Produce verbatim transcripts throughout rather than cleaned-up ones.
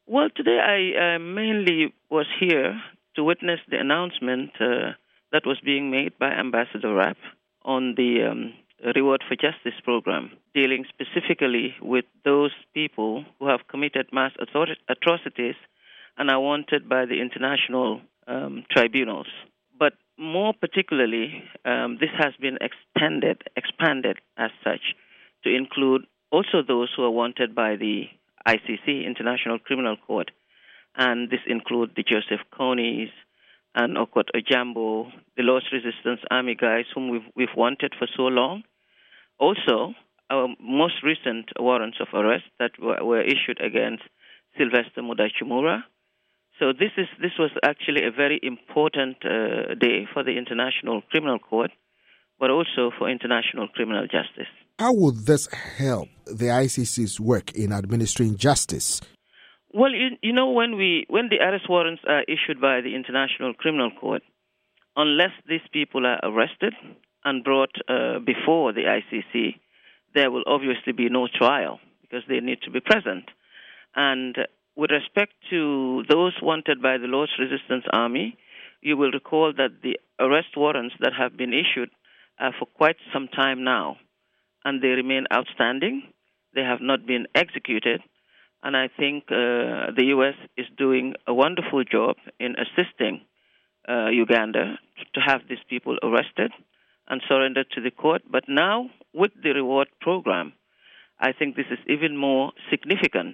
Well, today I uh, mainly was here to witness the announcement uh, that was being made by Ambassador Rapp on the um, Reward for Justice program, dealing specifically with those people who have committed mass author- atrocities and are wanted by the international um, tribunals. But more particularly, um, this has been extended, expanded as such, to include also those who are wanted by the I C C, International Criminal Court, and this includes the Joseph Konis and Okot Ojambo, the Lord's Resistance Army guys whom we've, we've wanted for so long. Also, our most recent warrants of arrest that were, were issued against Sylvester Mudachimura. So this is this was actually a very important uh, day for the International Criminal Court, but also for international criminal justice. How would this help the I C C's work in administering justice? Well, you, you know, when we when the arrest warrants are issued by the International Criminal Court, unless these people are arrested and brought uh, before the I C C, there will obviously be no trial because they need to be present. And with respect to those wanted by the Lord's Resistance Army, you will recall that the arrest warrants that have been issued are for quite some time now, and they remain outstanding. They have not been executed, and I think uh, the U S is doing a wonderful job in assisting uh, Uganda to have these people arrested and surrendered to the court. But now, with the reward program, I think this is even more significant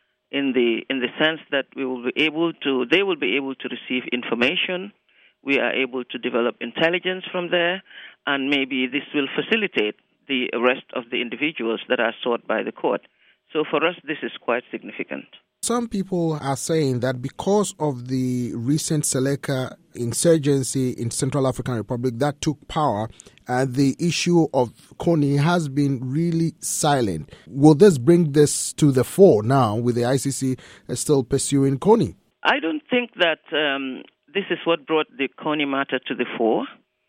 in the in the sense that we will be able to, they will be able to receive information. We are able to develop intelligence from there, and maybe this will facilitate the arrest of the individuals that are sought by the court. So for us, this is quite significant. Some people are saying that because of the recent Seleka insurgency in Central African Republic that took power, uh, the issue of Kony has been really silent. Will this bring this to the fore now with the I C C still pursuing Kony? I don't think that um, this is what brought the Kony matter to the fore,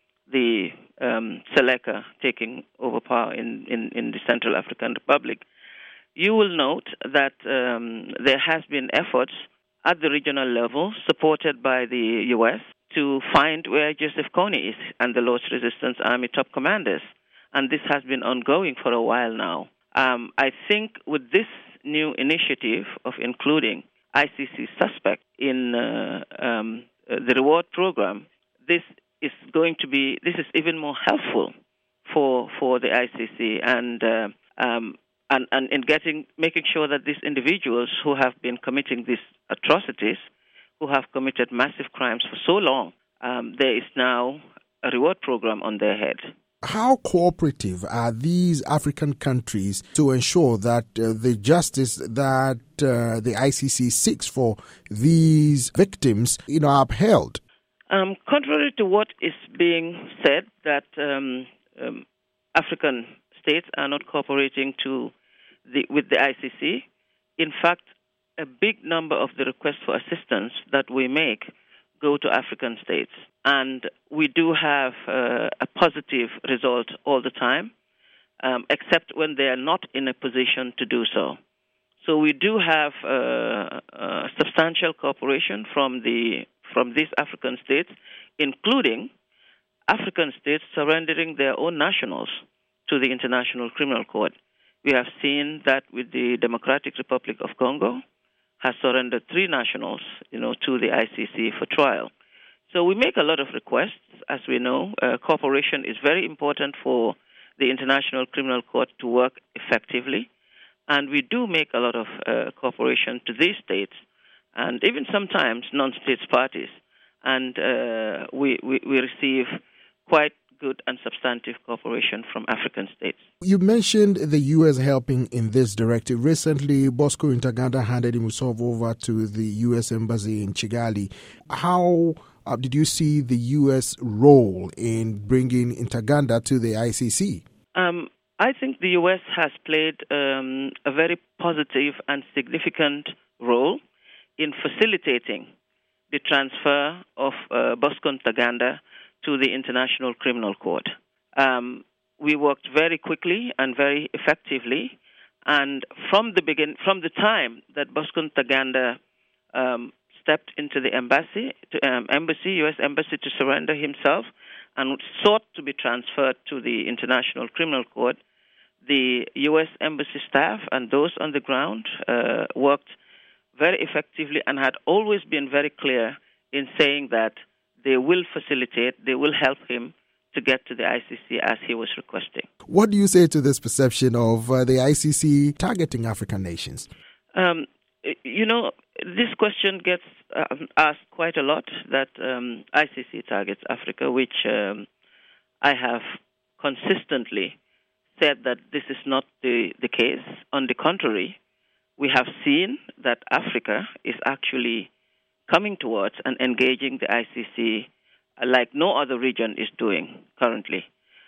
the um, Seleka taking over power in, in, in the Central African Republic. You will note that um, there has been efforts at the regional level, supported by the U S, to find where Joseph Kony is and the Lord's Resistance Army top commanders. And this has been ongoing for a while now. Um, I think with this new initiative of including I C C suspects in uh, um, the reward program, this is going to be, this is even more helpful for for the I C C and uh, um, And, and in getting, making sure that these individuals who have been committing these atrocities, who have committed massive crimes for so long, um, there is now a reward program on their head. How cooperative are these African countries to ensure that uh, the justice that uh, the I C C seeks for these victims, you know, are upheld? Um, contrary to what is being said, that um, um, African states are not cooperating to the, with the I C C. In fact, a big number of the requests for assistance that we make go to African states. And we do have uh, a positive result all the time, um, except when they are not in a position to do so. So we do have uh, uh, substantial cooperation from the from these African states, including African states surrendering their own nationals to the International Criminal Court. We have seen that with the Democratic Republic of Congo, has surrendered three nationals, you know, to the I C C for trial. So we make a lot of requests, as we know. Uh, cooperation is very important for the International Criminal Court to work effectively, and we do make a lot of uh, cooperation to these states, and even sometimes non-state parties, and uh, we, we we receive quite good and substantive cooperation from African states. You mentioned the U S helping in this directive. Recently, Bosco Ntaganda handed himself over to the U S Embassy in Kigali. How uh, did you see the U S role in bringing Ntaganda to the I C C? Um, I think the U S has played um, a very positive and significant role in facilitating the transfer of uh, Bosco Ntaganda to the International Criminal Court. Um, we worked very quickly and very effectively, and from the begin, from the time that Bosco Ntaganda um, stepped into the embassy, to, um, embassy, U S embassy, to surrender himself and sought to be transferred to the International Criminal Court. The U S embassy staff and those on the ground uh, worked very effectively and had always been very clear in saying that they will facilitate, they will help him to get to the I C C as he was requesting. What do you say to this perception of uh, the I C C targeting African nations? Um, you know, this question gets uh, asked quite a lot, that um, I C C targets Africa, which um, I have consistently said that this is not the, the case. On the contrary, we have seen that Africa is actually coming towards and engaging the I C C like no other region is doing currently.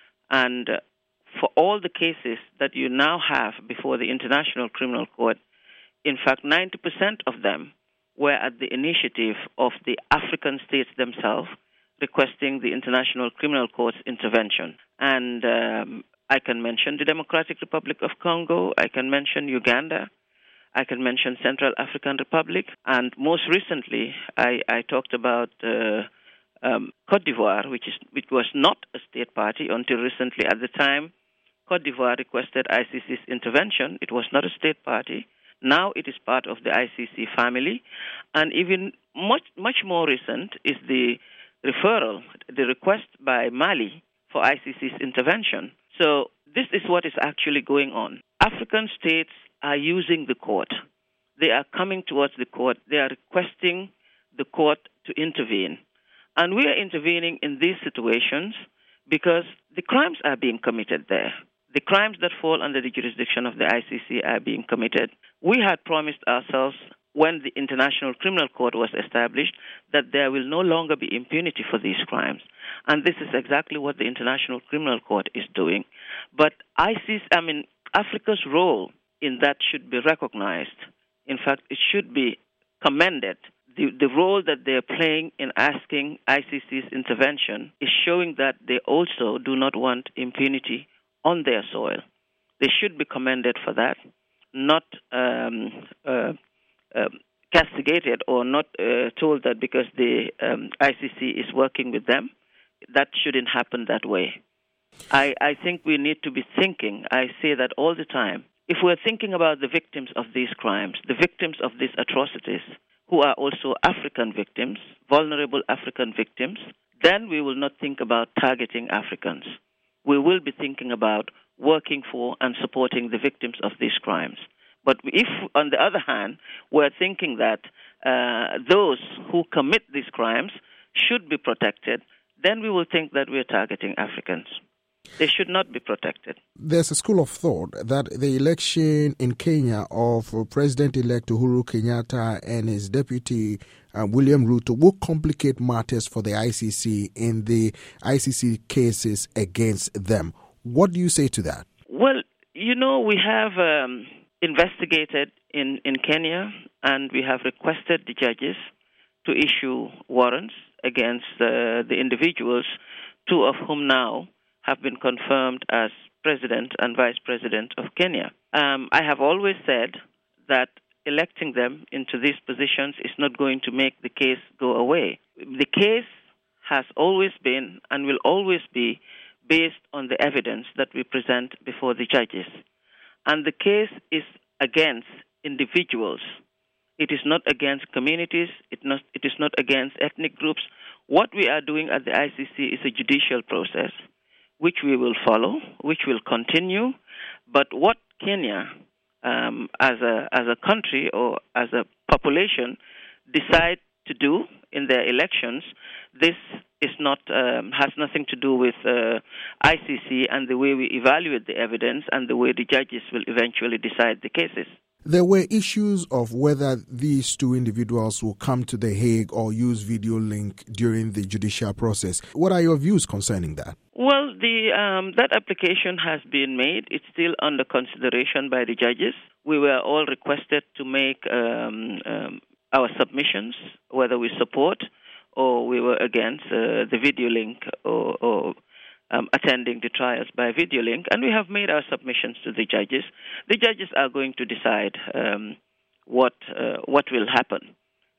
And uh, for all the cases that you now have before the International Criminal Court, in fact, ninety percent of them were at the initiative of the African states themselves requesting the International Criminal Court's intervention. And um, I can mention the Democratic Republic of Congo, I can mention Uganda, I can mention Central African Republic, and most recently I, I talked about uh, um, Cote d'Ivoire, which is which was not a state party until recently. At the time Cote d'Ivoire requested I C C's intervention, it was not a state party. Now it is part of the I C C family, and even much much more recent is the referral, the request by Mali for I C C's intervention. So this is what is actually going on. African states are using the court. They are coming towards the court. They are requesting the court to intervene. And we are intervening in these situations because the crimes are being committed there. The crimes that fall under the jurisdiction of the I C C are being committed. We had promised ourselves when the International Criminal Court was established that there will no longer be impunity for these crimes. And this is exactly what the International Criminal Court is doing. But I C C, I mean, Africa's role in that should be recognized. In fact, it should be commended. The, the role that they're playing in asking I C C's intervention is showing that they also do not want impunity on their soil. They should be commended for that, not um, uh, uh, castigated or not uh, told that because the um, I C C is working with them. That shouldn't happen that way. I, I think we need to be thinking, I say that all the time, if we're thinking about the victims of these crimes, the victims of these atrocities, who are also African victims, vulnerable African victims, then we will not think about targeting Africans. We will be thinking about working for and supporting the victims of these crimes. But if, on the other hand, we're thinking that uh, those who commit these crimes should be protected, then we will think that we're targeting Africans. They should not be protected. There's a school of thought that the election in Kenya of President-elect Uhuru Kenyatta and his deputy uh, William Ruto will complicate matters for the I C C in the I C C cases against them. What do you say to that? Well, you know, we have um, investigated in, in Kenya, and we have requested the judges to issue warrants against uh, the individuals, two of whom now have been confirmed as president and vice president of Kenya. Um, I have always said that electing them into these positions is not going to make the case go away. The case has always been and will always be based on the evidence that we present before the judges. And the case is against individuals. It is not against communities. It, not, it is not against ethnic groups. What we are doing at the I C C is a judicial process, which we will follow, which will continue. But what Kenya, um, as a as a country or as a population, decide to do in their elections, this is not um, has nothing to do with uh, I C C and the way we evaluate the evidence and the way the judges will eventually decide the cases. There were issues of whether these two individuals will come to The Hague or use video link during the judicial process. What are your views concerning that? Well, the um, that application has been made. It's still under consideration by the judges. We were all requested to make um, um, our submissions, whether we support or we were against uh, the video link or, or Um, attending the trials by video link, and we have made our submissions to the judges. The judges are going to decide um, what uh, what will happen.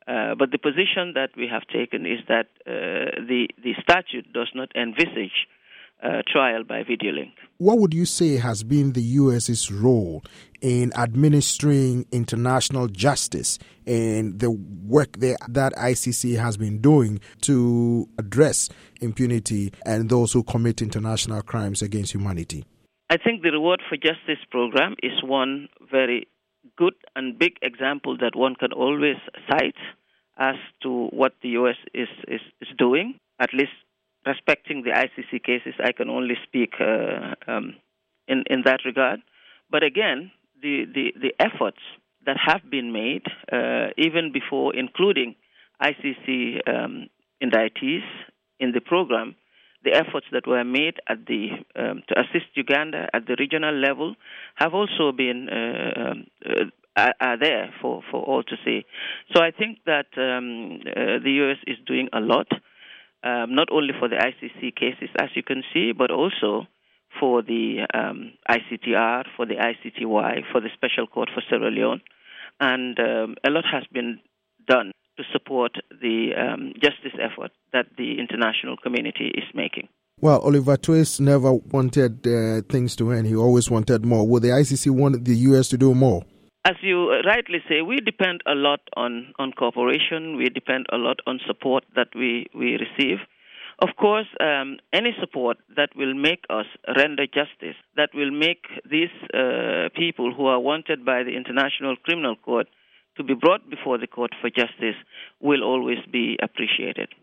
Uh, but the position that we have taken is that uh, the, the statute does not envisage uh, trial by video link. What would you say has been the U S's role in administering international justice and the work that, that I C C has been doing to address impunity and those who commit international crimes against humanity? I think the Reward for Justice program is one very good and big example that one can always cite as to what the U S is, is, is doing. At least respecting the I C C cases, I can only speak uh, um, in, in that regard. But again, the, the, the efforts that have been made, uh, even before including I C C um, indictees in the program, the efforts that were made at the um, to assist Uganda at the regional level have also been uh, um, uh, are, are there for, for all to see. So I think that um, uh, the U S is doing a lot, um, not only for the I C C cases, as you can see, but also for the um, I C T R, for the I C T Y, for the Special Court for Sierra Leone, and um, a lot has been done to support the um, justice effort that the international community is making. Well, Oliver Twist never wanted uh, things to end. He always wanted more. Will the I C C want the U S to do more? As you rightly say, we depend a lot on, on cooperation. We depend a lot on support that we, we receive. Of course, um, any support that will make us render justice, that will make these uh, people who are wanted by the International Criminal Court to be brought before the court for justice will always be appreciated.